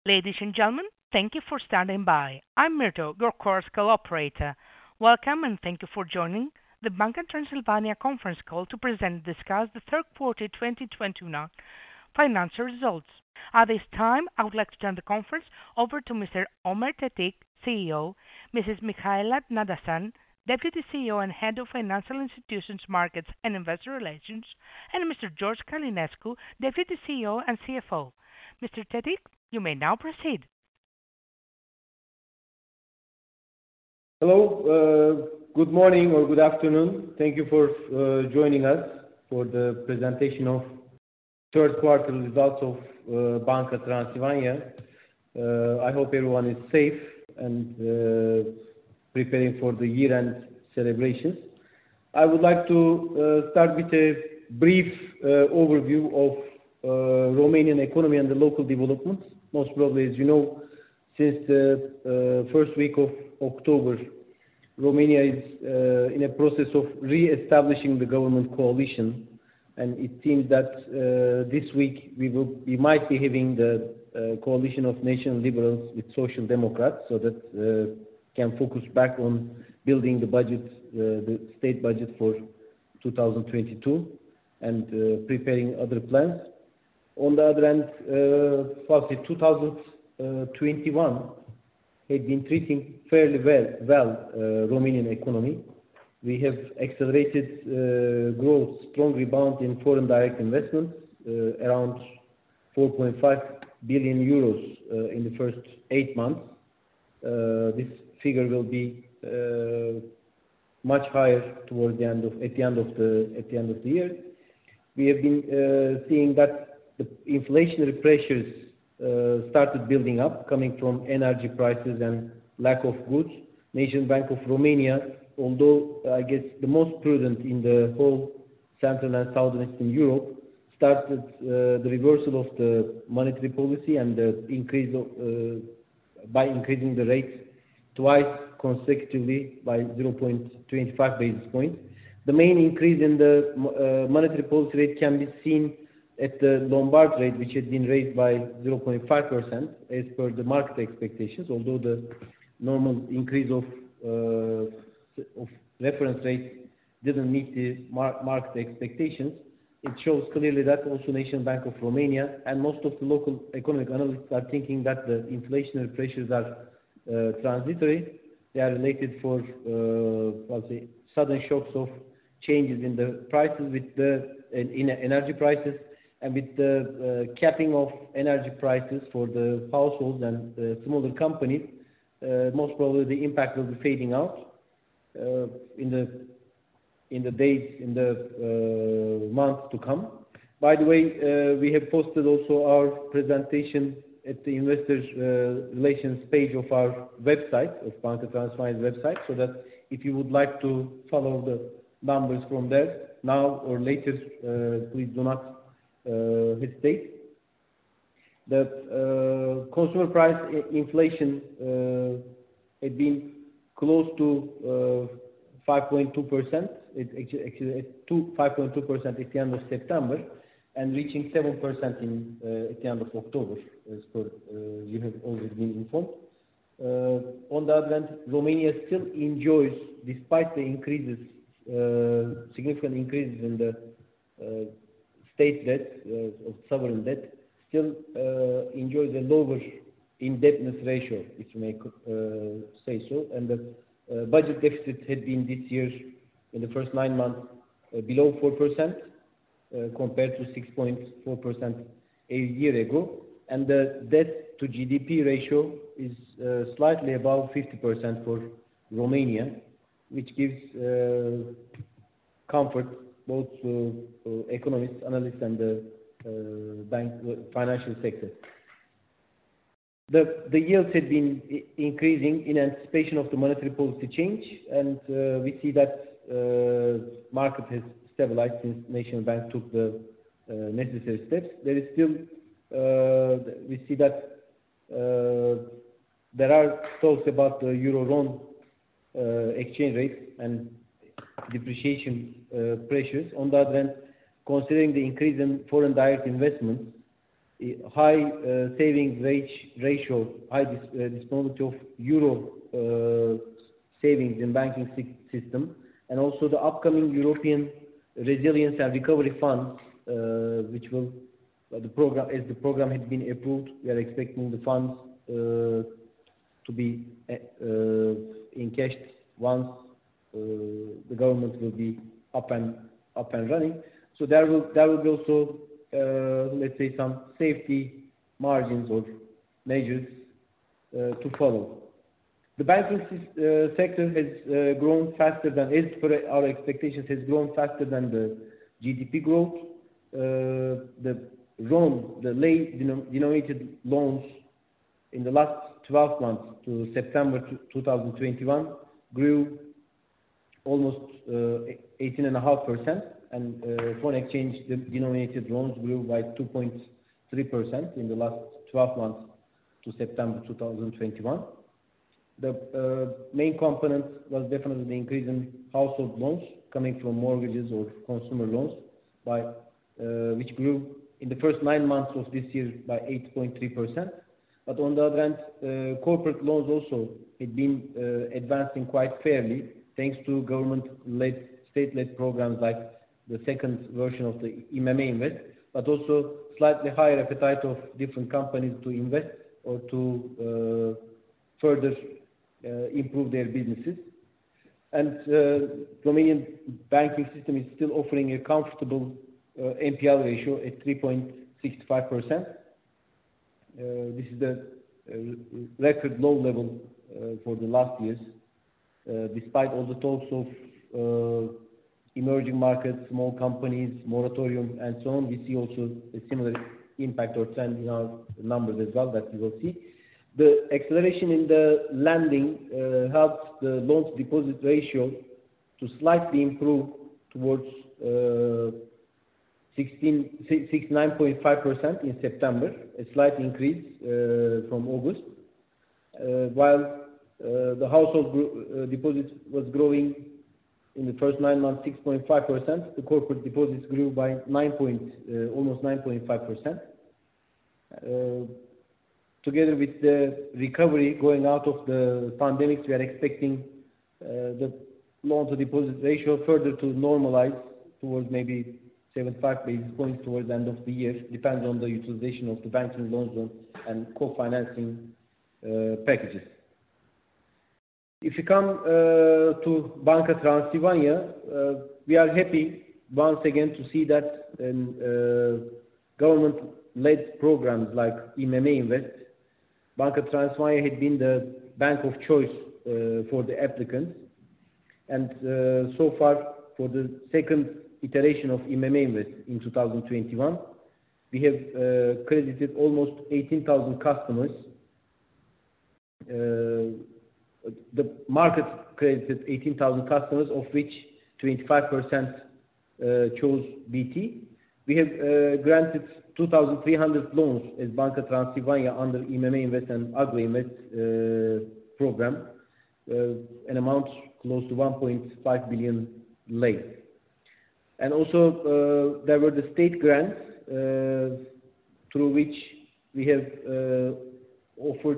Ladies and gentlemen, thank you for standing by. I'm Mirto, your Chorus Call operator. Welcome, and thank you for joining the Banca Transilvania conference call to present and discuss the third quarter 2021 financial results. At this time, I would like to turn the conference over to Mr. Ömer Tetik, CEO, Mrs. Mihaela Nadasan, Deputy CEO and Head of Financial Institutions, Markets and Investor Relations, and Mr. George Călinescu, Deputy CEO and CFO. Mr. Tetik, you may now proceed. Hello, good morning or good afternoon. Thank you for joining us for the presentation of third quarter results of Banca Transilvania. I hope everyone is safe and preparing for the year-end celebrations. I would like to start with a brief overview of Romanian economy and the local developments. Most probably, as you know, since the first week of October, Romania is in a process of re-establishing the government coalition, and it seems that this week we might be having the coalition of National Liberals with Social Democrats, so that can focus back on building the budget, the state budget for 2022, and preparing other plans. On the other hand, 2021 had been treating fairly well Romanian economy. We have accelerated growth, strong rebound in foreign direct investments, around 4.5 billion euros in the first 8 months. This figure will be much higher at the end of the year. We have been seeing that the inflationary pressures started building up, coming from energy prices and lack of goods. National Bank of Romania, although I guess the most prudent in the whole Central and Southeastern Europe, started the reversal of the monetary policy and the increase by increasing the rate twice consecutively by 0.25 basis points. The main increase in the monetary policy rate can be seen at the Lombard rate, which had been raised by 0.5% as per the market expectations. Although the normal increase of reference rate didn't meet the market expectations, it shows clearly that also National Bank of Romania and most of the local economic analysts are thinking that the inflationary pressures are transitory. They are related for sudden shocks of changes in the prices in energy prices, and with the capping of energy prices for the households and smaller companies, most probably the impact will be fading out in the months to come. By the way, we have posted also our presentation at the Investors Relations page of our website, of Banca Transilvania's website, so that if you would like to follow the numbers from there now or later, please do not hesitate. The consumer price inflation had been close to 5.2%. It actually at 5.2% at the end of September, and reaching 7% at the end of October, as per you have already been informed. On the other hand, Romania still enjoys, despite the increases, significant increases in the state debt, of sovereign debt, still enjoys a lower indebtedness ratio, if you may say so. And the budget deficit had been this year, in the first 9 months, below 4%, compared to 6.4% a year ago. And the debt to GDP ratio is slightly above 50% for Romania, which gives comfort both to economists, analysts, and the financial sector. The yields had been increasing in anticipation of the monetary policy change, and we see that market has stabilized since National Bank took the necessary steps. There is still, we see that there are talks about the euro-RON exchange rate and depreciation pressures. On the other hand, considering the increase in foreign direct investments, high savings ratio, high disponibility of euro savings in banking system, and also the upcoming European Resilience and Recovery Funds, which will the program has been approved. We are expecting the funds to be encashed once the government will be up and running. So there will be also let's say some safety margins or measures to follow. The banking sector has grown faster than, as per our expectations, has grown faster than the GDP growth. The lei denominated loans in the last 12 months to September 2021 grew almost 18.5%, and foreign exchange denominated loans grew by 2.3% in the last 12 months to September 2021. The main component was definitely the increase in household loans coming from mortgages or consumer loans, which grew in the first 9 months of this year by 8.3%. But on the other hand, corporate loans also had been advancing quite fairly, thanks to government-led, state-led programs like the second version of the IMM Invest, but also slightly higher appetite of different companies to invest or to further improve their businesses. And Romanian banking system is still offering a comfortable NPL ratio at 3.65%. This is the record low level for the last years. Despite all the talks of emerging markets, small companies, moratorium, and so on, we see also a similar impact or trend in our numbers as well that you will see. The acceleration in the lending helped the loan-to-deposit ratio to slightly improve towards 69.5% in September, a slight increase from August, while the household deposits was growing in the first 9 months 6.5%. The corporate deposits grew by almost 9.5%. Together with the recovery going out of the pandemic, we are expecting the loan-to-deposit ratio further to normalize towards maybe 75 basis points towards the end of the year, depends on the utilization of the banking loans and co-financing packages. If you come to Banca Transilvania, we are happy once again to see that government-led programs like IMM Invest, Banca Transilvania had been the bank of choice for the applicants, and so far for the second iteration of IMM Invest in 2021, we have credited almost 18,000 customers. The market credited 18,000 customers, of which 25% chose BT. We have granted 2,300 loans as Banca Transilvania under IMM Invest and Agro Invest program, an amount close to 1.5 billion lei. And also there were the state grants through which we have offered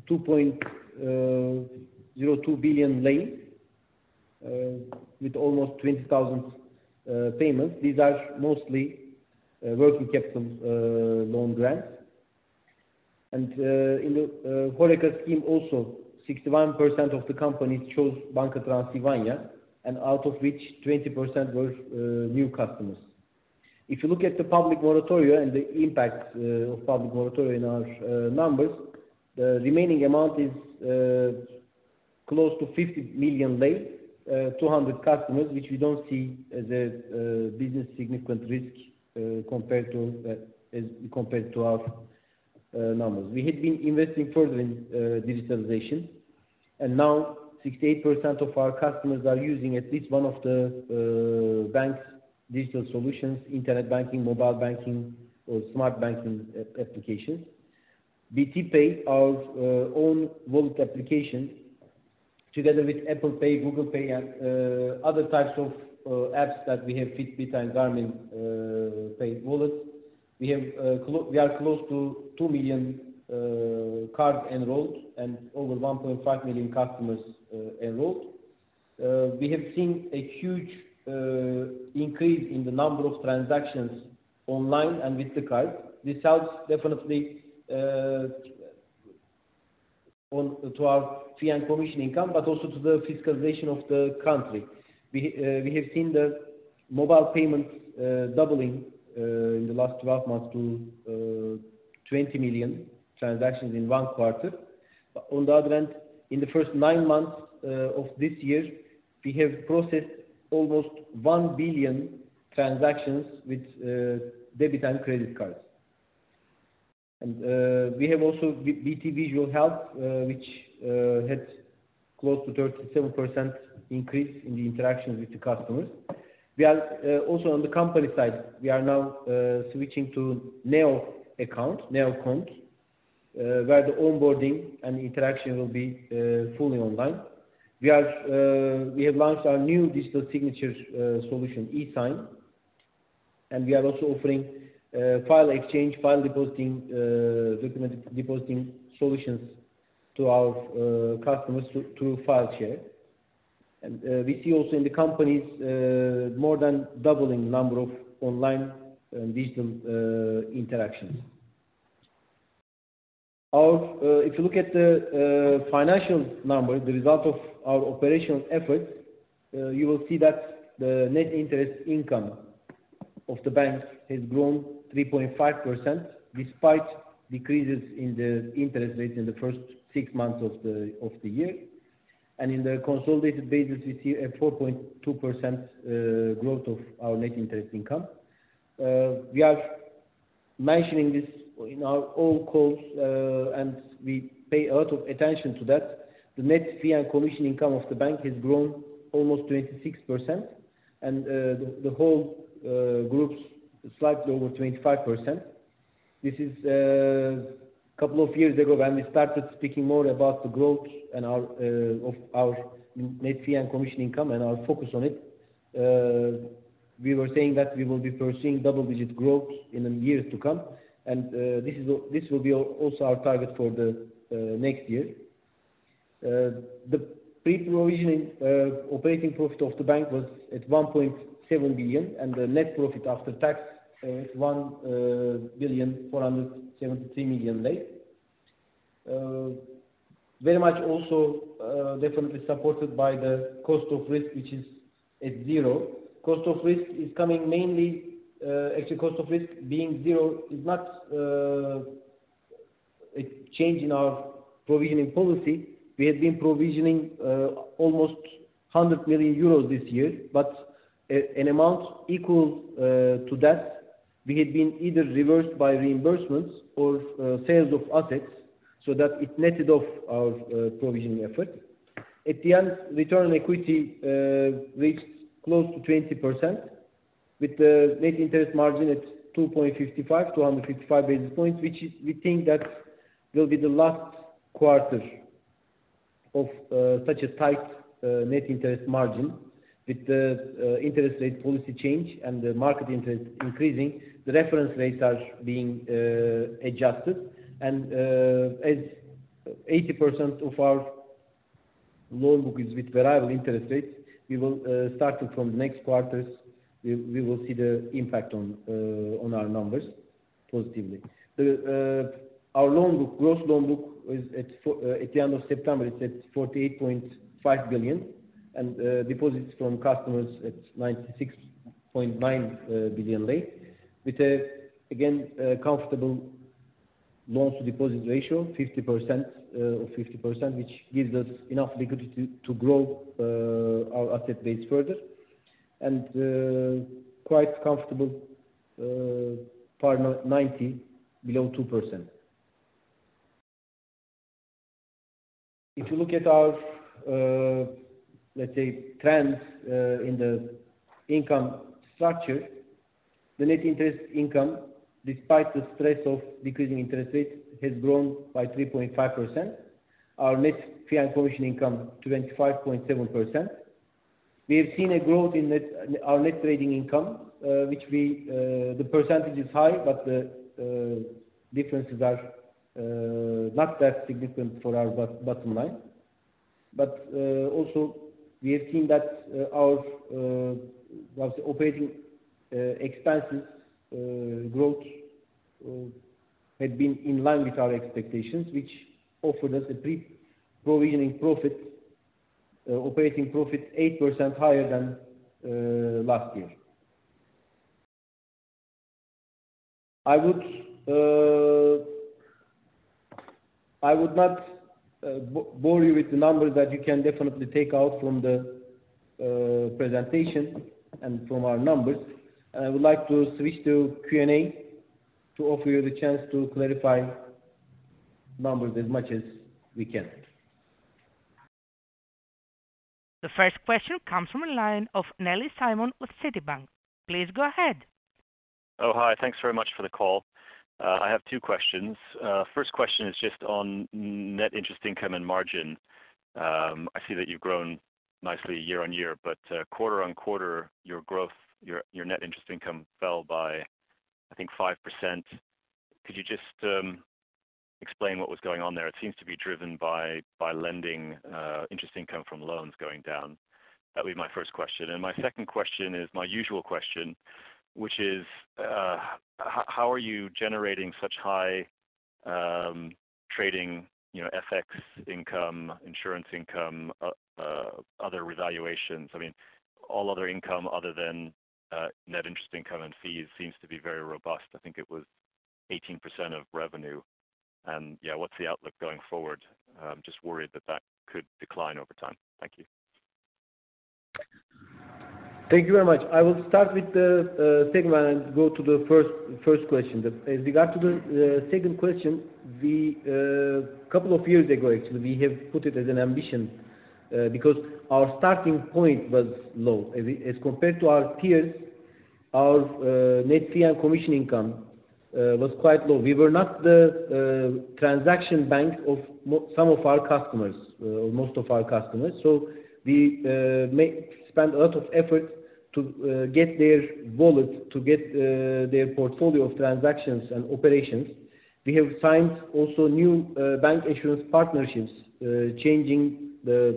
2.02 billion lei with almost 20,000 payments. These are mostly working capital loan grants. And in the HoReCa scheme also, 61% of the companies chose Banca Transilvania, and out of which 20% were new customers. If you look at the public moratoria and the impact of public moratoria in our numbers, the remaining amount is close to 50 million lei, 200 customers, which we don't see as a business significant risk compared to our numbers. We had been investing further in digitalization, and now 68% of our customers are using at least one of the bank's digital solutions, internet banking, mobile banking, or smart banking applications. BT Pay, our own wallet application, together with Apple Pay, Google Pay, and other types of apps that we have, Fitbit and Garmin Pay wallets, We are close to 2 million cards enrolled and over 1.5 million customers enrolled. We have seen a huge increase in the number of transactions online and with the card. This helps definitely to our fee and commission income, but also to the fiscalization of the country. We have seen the mobile payments doubling in the last 12 months to 20 million transactions in one quarter. But on the other hand, in the first 9 months of this year, we have processed almost 1 billion transactions with debit and credit cards. And we have also BT Visual Health, which had close to 37% increase in the interactions with the customers. We are also on the company side, we are now switching to Neo account, Neo account, where the onboarding and interaction will be fully online. We have launched our new digital signature solution, eSign, and we are also offering file exchange, file depositing, document depositing solutions to our customers through FileShare. And we see also in the companies more than doubling number of online and digital interactions. If you look at the financial number, the result of our operational efforts, you will see that the net interest income of the bank has grown 3.5% despite decreases in the interest rates in the first 6 months of the year. And in the consolidated basis, we see a 4.2% growth of our net interest income. We are mentioning this in our all calls, and we pay a lot of attention to that. The net fee and commission income of the bank has grown almost 26%, and the whole group's slightly over 25%. This is a couple of years ago when we started speaking more about the growth and of our net fee and commission income and our focus on it. We were saying that we will be pursuing double-digit growth in the years to come, and this will be also our target for the next year. The pre-provisioning operating profit of the bank was at 1.7 billion, and the net profit after tax at 1,473 million lei. Very much also definitely supported by the cost of risk, which is at zero. Cost of risk is coming mainly, actually cost of risk being zero is not a change in our provisioning policy. We had been provisioning almost 100 million euros this year, but an amount equal to that we had been either reversed by reimbursements or sales of assets, so that it netted off our provisioning effort. At the end, return on equity reached close to 20%, with the net interest margin at 255 basis points, which we think that will be the last quarter of such a tight net interest margin. With the interest rate policy change and the market interest increasing, the reference rates are being adjusted, and as 80% of our loan book is with variable interest rates, we will starting from the next quarters, we will see the impact on our numbers positively. Our loan book, gross loan book, is at the end of September, it's at 48.5 billion, and deposits from customers at 96.9 billion lei, with a comfortable loans to deposit ratio, 50%, which gives us enough liquidity to grow our asset base further, and quite comfortable PAR 90 below 2%. If you look at our let's say trends in the income structure, the net interest income, despite the stress of decreasing interest rates, has grown by 3.5%. Our net fee and commission income 25.7%. We have seen a growth in our net trading income, which the percentage is high, but the differences are not that significant for our bottom line. But also, we have seen that our operating expenses growth had been in line with our expectations, which offered us a pre-provisioning profit, operating profit 8% higher than last year. I would not bore you with the numbers that you can definitely take out from the presentation and from our numbers. And I would like to switch to Q&A to offer you the chance to clarify numbers as much as we can. The first question comes from a line of Nelly Simon with Citibank. Please go ahead. Oh, hi. Thanks very much for the call. I have two questions. First question is just on net interest income and margin. I see that you've grown nicely year on year, but quarter on quarter, your growth, your net interest income fell by, I think, 5%. Could you just explain what was going on there? It seems to be driven by lending, interest income from loans going down. That would be my first question. And my second question is my usual question, which is how are you generating such high trading, FX income, insurance income, other revaluations? I mean, all other income other than net interest income and fees seems to be very robust. I think it was 18% of revenue. And yeah, what's the outlook going forward? I'm just worried that could decline over time. Thank you. Thank you very much. I will start with the second one and go to the first question. As regard to the second question, we couple of years ago, actually, we have put it as an ambition because our starting point was low. As compared to our peers, our net fee and commission income was quite low. We were not the transaction bank of some of our customers, or most of our customers. So we spend a lot of effort to get their wallet, to get their portfolio of transactions and operations. We have signed also new bank assurance partnerships, changing the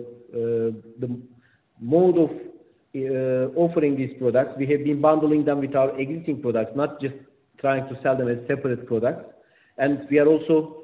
mode of offering these products. We have been bundling them with our existing products, not just trying to sell them as separate products. And we are also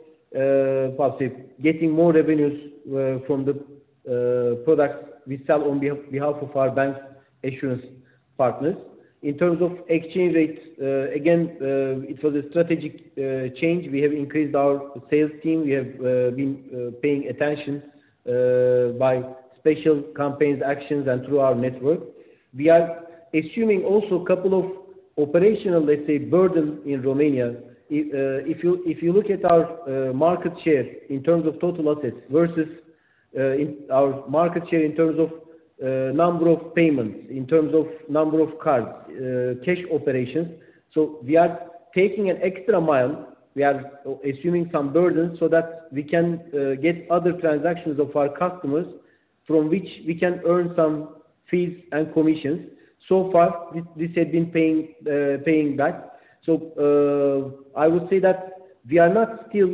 getting more revenues from the products we sell on behalf of our bank assurance partners. In terms of exchange rates, again, it was a strategic change. We have increased our sales team. We have been paying attention by special campaigns, actions, and through our network. We are assuming also a couple of operational, let's say, burden in Romania. If you look at our market share in terms of total assets versus our market share in terms of number of payments, in terms of number of cards, cash operations. So we are taking an extra mile. We are assuming some burdens so that we can get other transactions of our customers from which we can earn some fees and commissions. So far, this had been paying back. So I would say that we are not still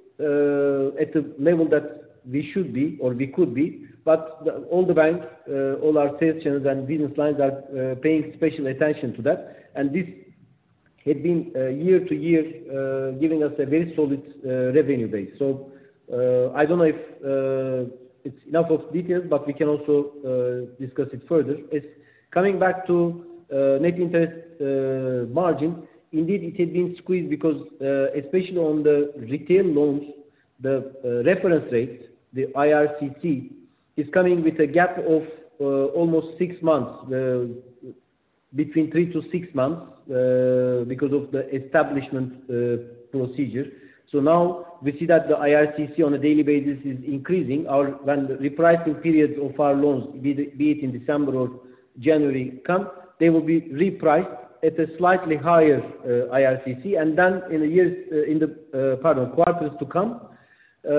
at the level that we should be or we could be, but all the banks, all our sales channels and business lines are paying special attention to that. And this had been year to year giving us a very solid revenue base. So I don't know if it's enough of details, but we can also discuss it further. Coming back to net interest margin, indeed it had been squeezed because especially on the retail loans, the reference rate, the IRCC, is coming with a gap of almost 6 months, between 3 to 6 months, because of the establishment procedure. So now we see that the IRCC on a daily basis is increasing. When the repricing periods of our loans, be it in December or January come, they will be repriced at a slightly higher IRCC, and then in the quarters to come,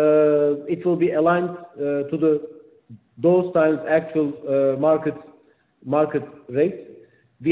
it will be aligned to those times actual market market rates. We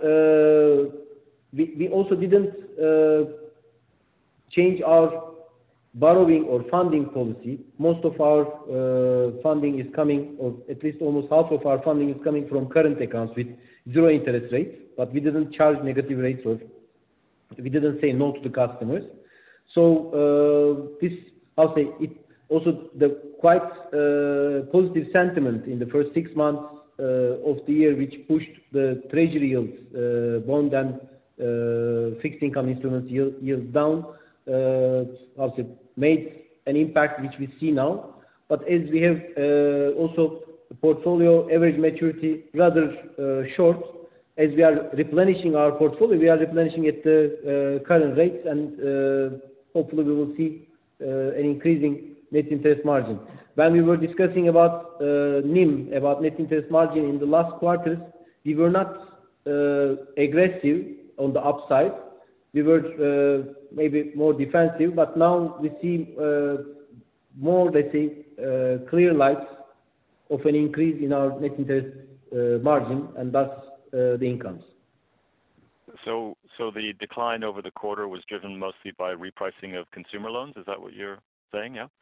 also didn't change our borrowing or funding policy. Most of our funding is coming, or at least almost half of our funding is coming from current accounts with zero interest rates, but we didn't charge negative rates, or we didn't say no to the customers. So this, I'll say, it also the quite positive sentiment in the first 6 months of the year, which pushed the treasury yields, bond and fixed income instruments yields down, I'll say, made an impact which we see now. But as we have also portfolio average maturity rather short, as we are replenishing our portfolio, we are replenishing at the current rates, and hopefully we will see an increasing net interest margin. When we were discussing about NIM, about net interest margin in the last quarters, we were not aggressive on the upside. We were maybe more defensive, but now we see more, let's say, clear lights of an increase in our net interest margin, and thus the incomes. So the decline over the quarter was driven mostly by repricing of consumer loans. Is that what you're saying? Yeah.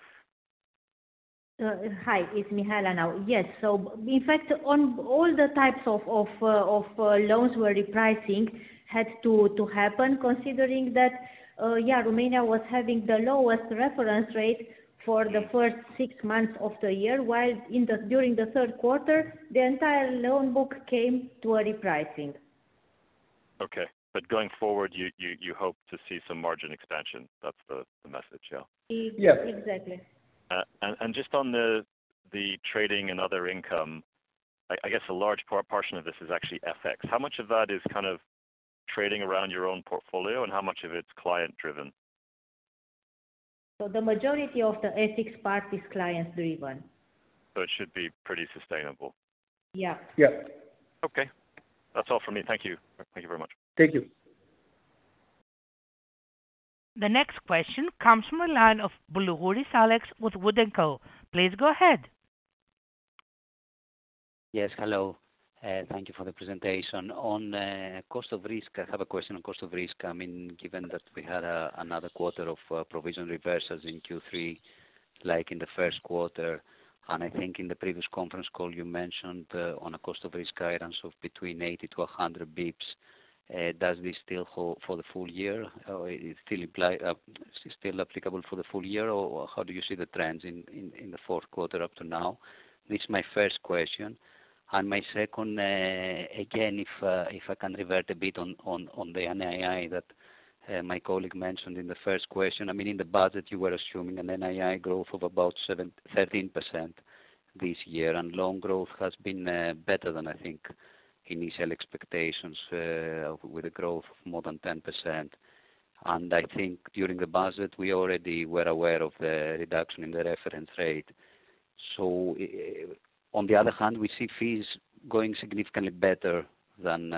Hi, it's Mihaela now. Yes. So in fact, on all the types of loans where repricing had to happen, considering that Romania was having the lowest reference rate for the first 6 months of the year, while during the third quarter the entire loan book came to a repricing. Okay, but going forward, you hope to see some margin expansion. That's the message, yeah. Yeah, exactly. And just on the trading and other income, I guess a large portion of this is actually FX. How much of that is kind of trading around your own portfolio, and how much of it's client driven? So the majority of the FX part is client driven. So it should be pretty sustainable. Yeah. Yeah. Okay. That's all from me. Thank you. Thank you very much. Thank you. The next question comes from the line of Boulougouris Alex with Wood & Co. Please go ahead. Yes, hello. Thank you for the presentation. On cost of risk, I have a question on cost of risk. I mean, given that we had another quarter of provision reversals in Q3, like in the first quarter, and I think in the previous conference call you mentioned on a cost of risk guidance of between 80 to 100 bips. Does this still hold for the full year? Or is it still applicable for the full year, or how do you see the trends in the fourth quarter up to now? This is my first question. And my second, again, if I can revert a bit on the NII that my colleague mentioned in the first question. I mean, in the budget you were assuming an NII growth of about 13% this year, and loan growth has been better than I think initial expectations, with a growth of more than 10%. And I think during the budget we already were aware of the reduction in the reference rate. So on the other hand, we see fees going significantly better than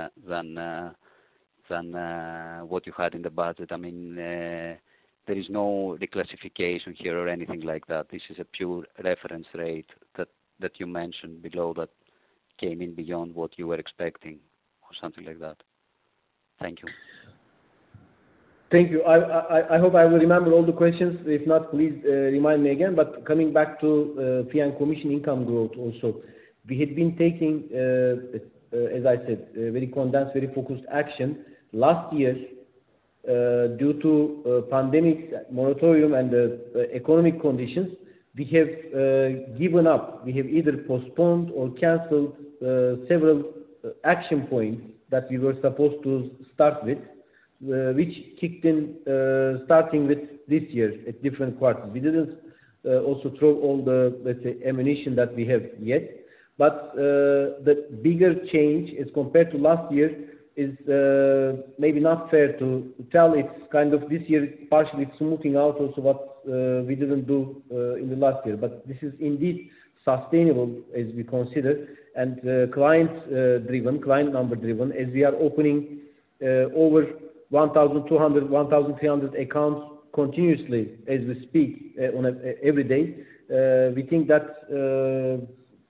what you had in the budget. I mean, there is no reclassification here or anything like that. This is a pure reference rate that you mentioned below that came in beyond what you were expecting, or something like that. Thank you. Thank you. I hope I will remember all the questions. If not, please remind me again. But coming back to fee and commission income growth also, we had been taking, as I said, very condensed, very focused action. Last year, due to pandemic moratorium and the economic conditions, we have given up. We have either postponed or cancelled several action points that we were supposed to start with, which kicked in starting with this year at different quarters. We didn't also throw all the, let's say, ammunition that we have yet, but the bigger change as compared to last year is maybe not fair to tell. It's kind of this year partially smoothing out also what we didn't do in the last year. But this is indeed sustainable as we consider, and client number driven, as we are opening over 1,200, 1,300 accounts continuously as we speak every day. We think that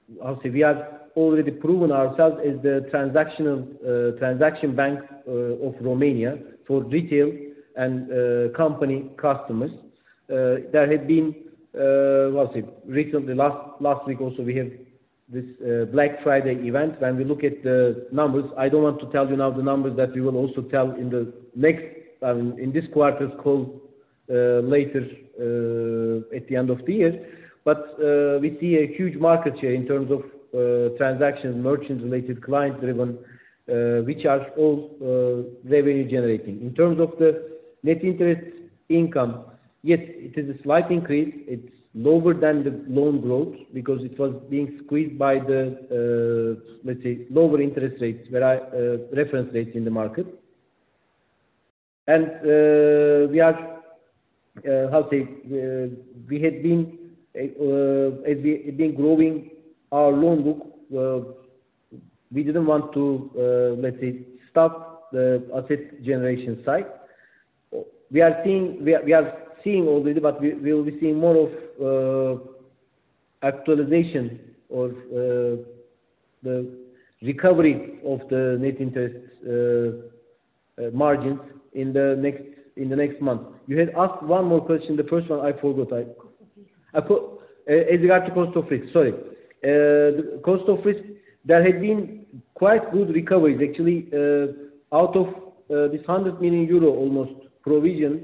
we are already proven ourselves as the transaction bank of Romania for retail and company customers. There had been recently last week also we have this Black Friday event. When we look at the numbers, I don't want to tell you now the numbers that we will also tell in the next in this quarter's call later at the end of the year. But we see a huge market share in terms of transactions, merchant-related, client-driven, which are all revenue-generating. In terms of the net interest income, yes, it is a slight increase. It's lower than the loan growth because it was being squeezed by the, let's say, lower interest rates, reference rates in the market. And we are, we had been, as we have been growing our loan book, we didn't want to, let's say, stop the asset generation side. We are seeing already, but we will be seeing more of actualization or the recovery of the net interest margins in the next month. You had asked one more question. The first one I forgot. As regard to cost of risk, sorry. The cost of risk, there had been quite good recoveries. Actually, out of this 100 million euro almost provision,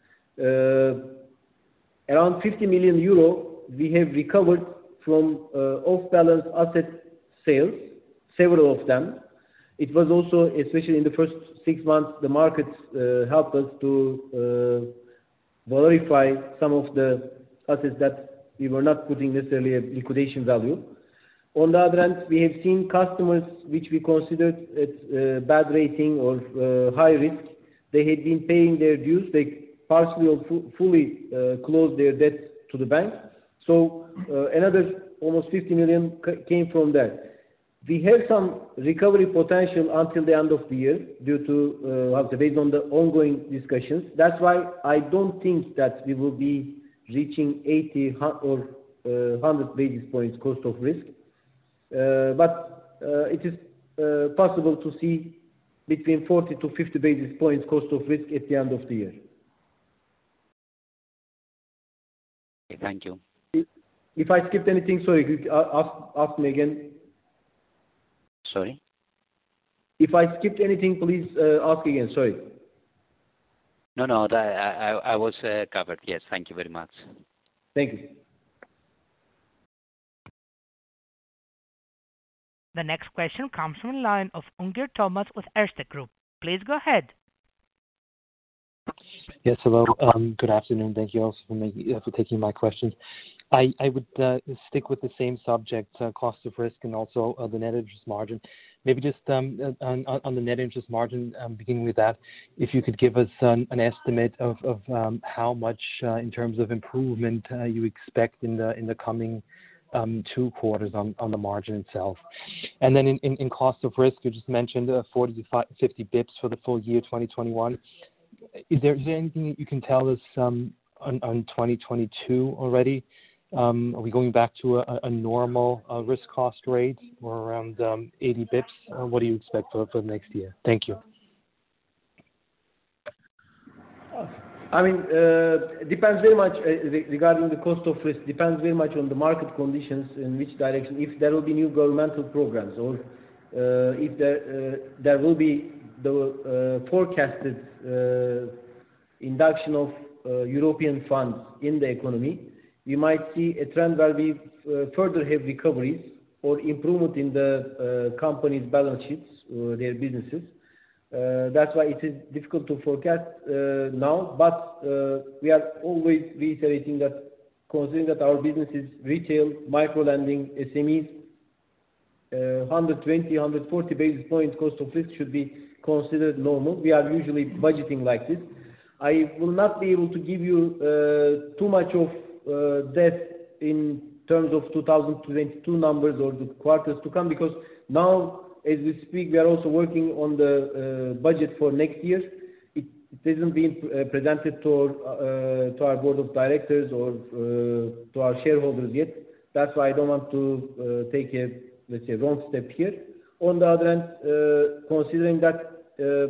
around 50 million euro we have recovered from off-balance asset sales, several of them. It was also, especially in the first 6 months, the markets helped us to verify some of the assets that we were not putting necessarily a liquidation value. On the other hand, we have seen customers which we considered at bad rating or high risk. They had been paying their dues. They partially or fully closed their debt to the bank. So another almost 50 million came from there. We have some recovery potential until the end of the year due to based on the ongoing discussions. That's why I don't think that we will be reaching 80 or 100 basis points cost of risk. But it is possible to see between 40 to 50 basis points cost of risk at the end of the year. Okay, thank you. If I skipped anything, sorry, ask me again. Sorry? If I skipped anything, please ask again. Sorry. No, I was covered. Yes, thank you very much. Thank you. The next question comes from the line of Ungir Thomas with Erste Group. Please go ahead. Yes, hello. Good afternoon. Thank you also for taking my questions. I would stick with the same subject, cost of risk and also the net interest margin. Maybe just on the net interest margin, beginning with that, if you could give us an estimate of how much in terms of improvement you expect in the coming 2 quarters on the margin itself. And then in cost of risk, you just mentioned 40 to 50 bips for the full year 2021. Is there anything that you can tell us on 2022 already? Are we going back to a normal risk cost rate or around 80 bips? What do you expect for the next year? Thank you. I mean, depends very much regarding the cost of risk. Depends very much on the market conditions in which direction. If there will be new governmental programs or if there will be the forecasted induction of European funds in the economy, we might see a trend where we further have recoveries or improvement in the company's balance sheets, their businesses. That's why it is difficult to forecast now, but we are always reiterating that considering that our business is retail, micro-lending, SMEs, 120, 140 basis points cost of risk should be considered normal. We are usually budgeting like this. I will not be able to give you too much of that in terms of 2022 numbers or the quarters to come, because now, as we speak, we are also working on the budget for next year. It hasn't been presented to our board of directors or to our shareholders yet. That's why I don't want to take a, let's say, wrong step here. On the other hand, considering that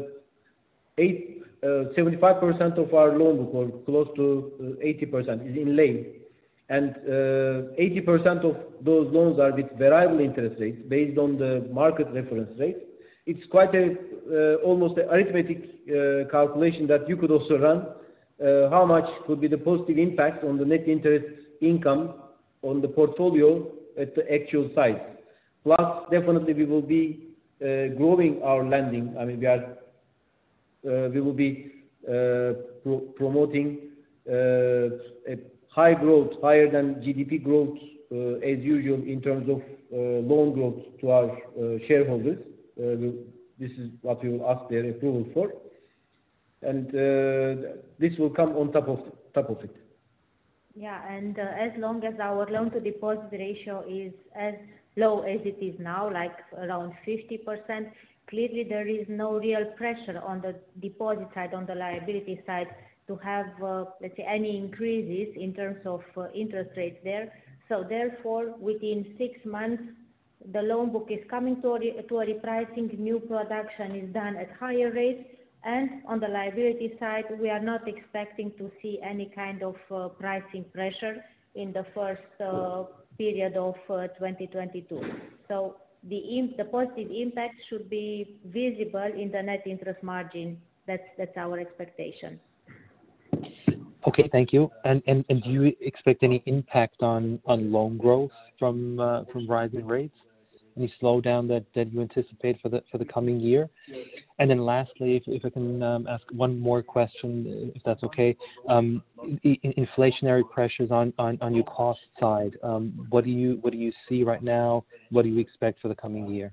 75% of our loan book, or close to 80%, is in lei, and 80% of those loans are with variable interest rates based on the market reference rate, it's quite a almost an arithmetic calculation that you could also run. How much could be the positive impact on the net interest income on the portfolio at the actual size? Plus, definitely we will be growing our lending. I mean, we will be promoting a high growth, higher than GDP growth as usual in terms of loan growth to our shareholders. This is what we will ask their approval for, and this will come on top of it. Yeah, and as long as our loan to deposit ratio is as low as it is now, like around 50%, clearly there is no real pressure on the deposit side, on the liability side, to have, let's say, any increases in terms of interest rates there. So therefore, within 6 months, the loan book is coming to a repricing, new production is done at higher rates, and on the liability side, we are not expecting to see any kind of pricing pressure in the first period of 2022. So the positive impact should be visible in the net interest margin. That's our expectation. Okay, thank you. And do you expect any impact on loan growth from rising rates? Any slowdown that you anticipate for the coming year? And then lastly, if I can ask one more question, if that's okay, inflationary pressures on your cost side. What do you see right now? What do you expect for the coming year?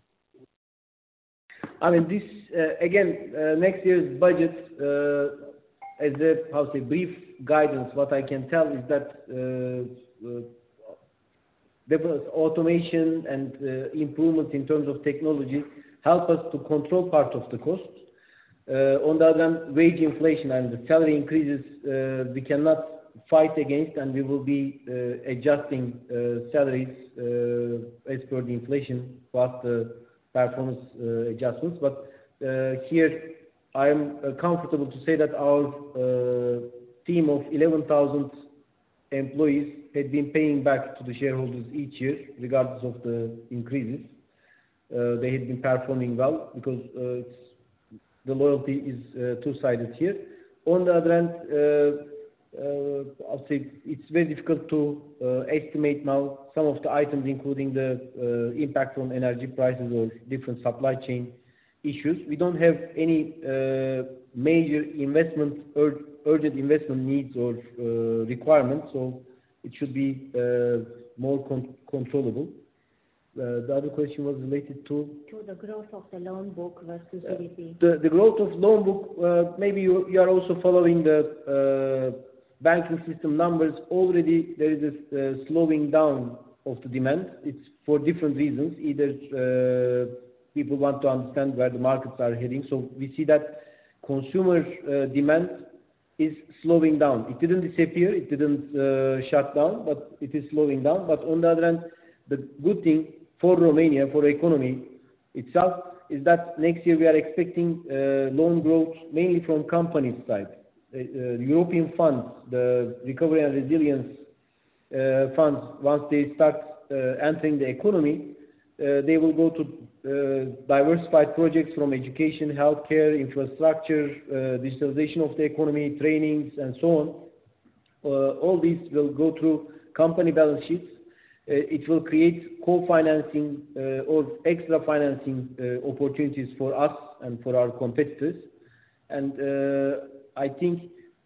I mean, this again, next year's budget, as a brief guidance, what I can tell is that automation and improvements in terms of technology help us to control part of the cost. On the other hand, wage inflation and the salary increases we cannot fight against, and we will be adjusting salaries as per the inflation plus the performance adjustments. But here I am comfortable to say that our team of 11,000 employees had been paying back to the shareholders each year, regardless of the increases. They had been performing well because the loyalty is two-sided here. On the other hand, I'll say it's very difficult to estimate now some of the items, including the impact on energy prices or different supply chain issues. We don't have any major urgent investment needs or requirements, so it should be more controllable. The other question was related to the growth of the loan book versus GDP. The growth of loan book. Maybe you are also following the banking system numbers. Already there is a slowing down of the demand. It's for different reasons. Either people want to understand where the markets are heading. So we see that consumer demand is slowing down. It didn't disappear, it didn't shut down, but it is slowing down. But on the other hand, the good thing for Romania, for economy itself, is that next year we are expecting loan growth mainly from companies side. European funds, the recovery and resilience funds, once they start entering the economy, they will go to diversified projects from education, healthcare, infrastructure, digitalization of the economy, trainings, and so on. All these will go through company balance sheets. It will create co-financing or extra financing opportunities for us and for our competitors. And I think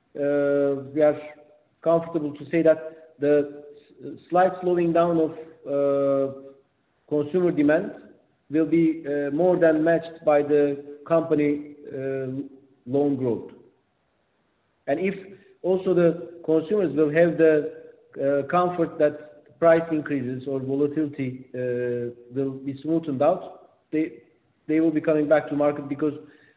we are comfortable to say that the slight slowing down of consumer demand will be more than matched by the company loan growth. And if also the consumers will have the comfort that price increases or volatility will be smoothened out, they will be coming back to market, because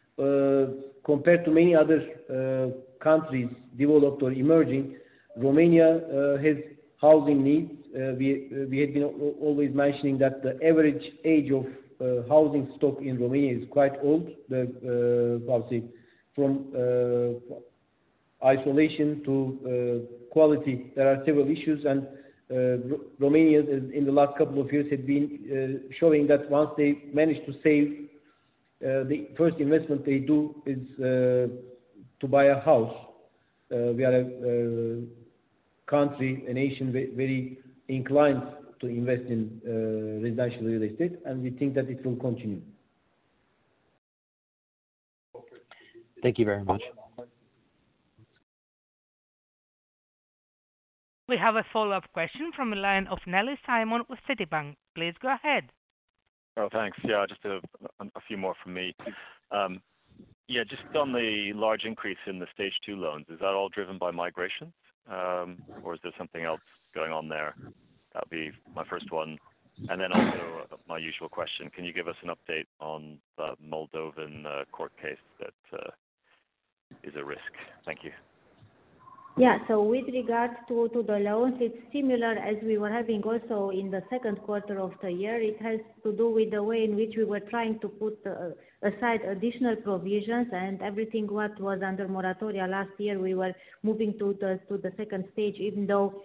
compared to many other countries, developed or emerging, Romania has housing needs, we had been always mentioning that the average age of housing stock in Romania is quite old. From isolation to quality, there are several issues, and Romania in the last couple of years had been showing that once they manage to save, the first investment they do is to buy a house. We are a country, a nation very inclined to invest in residential real estate, and we think that it will continue. Thank you very much. We have a follow-up question from the line of Nelly Simon with Citibank. Please go ahead. Oh, thanks. Yeah, just a few more from me. Yeah, just on the large increase in the Stage 2 loans, is that all driven by migrations, or is there something else going on there? That would be my first one. And then also my usual question, can you give us an update on the Moldovan court case that is a risk? Thank you. Yeah, so with regards to the loans, it's similar as we were having also in the second quarter of the year. It has to do with the way in which we were trying to put aside additional provisions, and everything what was under moratoria last year, we were moving to the second stage, even though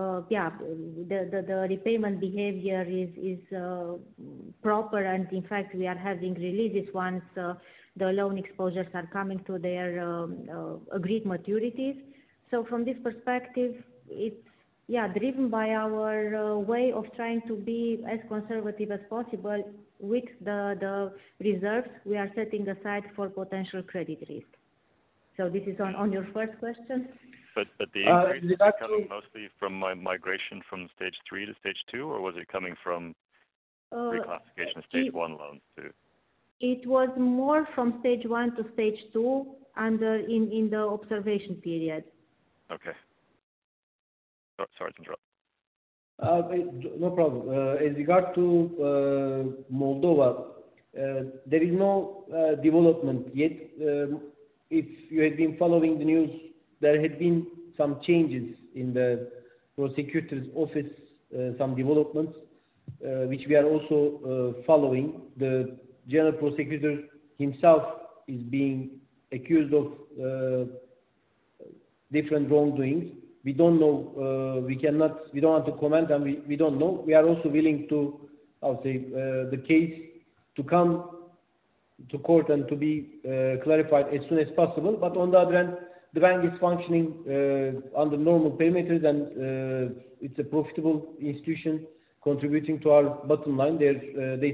the repayment behavior is proper, and in fact we are having releases once the loan exposures are coming to their agreed maturities. So from this perspective, it's driven by our way of trying to be as conservative as possible with the reserves we are setting aside for potential credit risk. So this is on your first question. But the increase is coming mostly from migration from Stage 3 to Stage 2, or was it coming from reclassification of Stage 1 loans too? It was more from Stage 1 to Stage 2 in the observation period. Okay. Sorry to interrupt. No problem. As regard to Moldova, there is no development yet. If you had been following the news, there had been some changes in the prosecutor's office, some developments, which we are also following. The general prosecutor himself is being accused of different wrongdoings. We don't know. We don't want to comment, and we don't know. We are also willing to, the case to come to court and to be clarified as soon as possible. But on the other hand, the bank is functioning under normal parameters, and it's a profitable institution contributing to our bottom line. They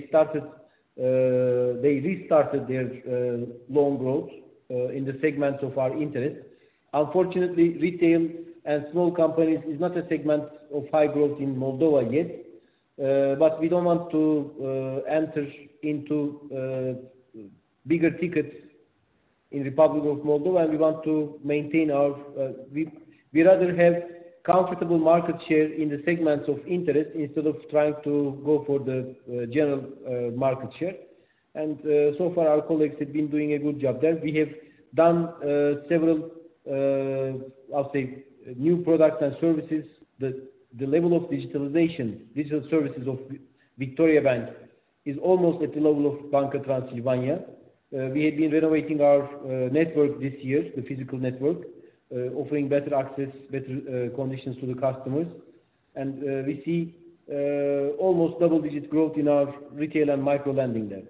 restarted their loan growth in the segments of our interest. Unfortunately, retail and small companies is not a segment of high growth in Moldova yet, but we don't want to enter into bigger tickets in Republic of Moldova, and we want to maintain our, we rather have comfortable market share in the segments of interest instead of trying to go for the general market share. And so far our colleagues have been doing a good job there. We have done several new products and services. The level of digital services of Victoriabank is almost at the level of Banca Transilvania. We have been renovating our network this year, the physical network, offering better access, better conditions to the customers. And we see almost double-digit growth in our retail and micro lending there.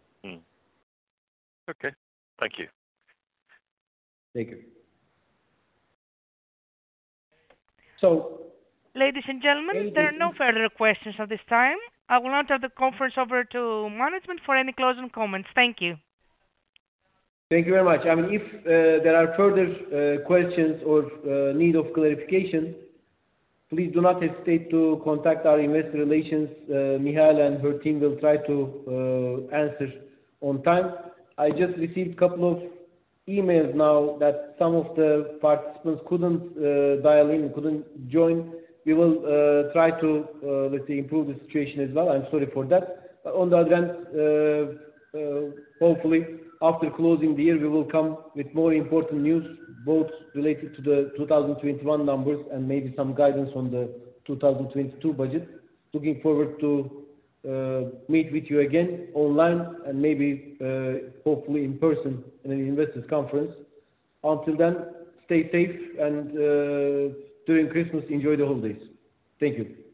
Okay, thank you. Thank you. So, ladies and gentlemen, there are no further questions at this time. I will now turn the conference over to management for any closing comments. Thank you. Thank you very much. I mean, if there are further questions or need of clarification, please do not hesitate to contact our investor relations. Mihaela and her team will try to answer on time. I just received a couple of emails now that some of the participants couldn't dial in, couldn't join. We will try to, improve the situation as well. I'm sorry for that. On the other hand, hopefully, after closing the year, we will come with more important news, both related to the 2021 numbers and maybe some guidance on the 2022 budget. Looking forward to meet with you again online and maybe hopefully in person in an investors conference. Until then, stay safe and during Christmas enjoy the holidays. Thank you.